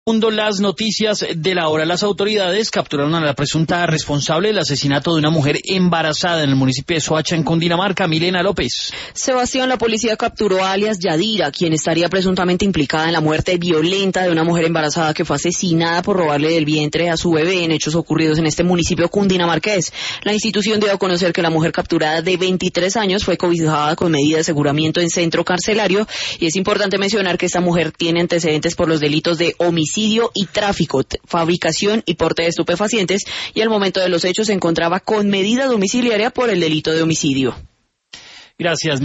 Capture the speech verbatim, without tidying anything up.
Mundo, las noticias de la hora. Las autoridades capturaron a la presunta responsable del asesinato de una mujer embarazada en el municipio de Soacha, en Cundinamarca. Milena López. Sebastián, la policía capturó a alias Yadira, quien estaría presuntamente implicada en la muerte violenta de una mujer embarazada que fue asesinada por robarle del vientre a su bebé en hechos ocurridos en este municipio cundinamarqués. La institución dio a conocer que la mujer capturada de veintitrés años fue cobijada con medida de aseguramiento en centro carcelario, y es importante mencionar que esta mujer tiene antecedentes por los delitos de homicidio y tráfico, fabricación y porte de estupefacientes, y al momento de los hechos se encontraba con medida domiciliaria por el delito de homicidio. Gracias.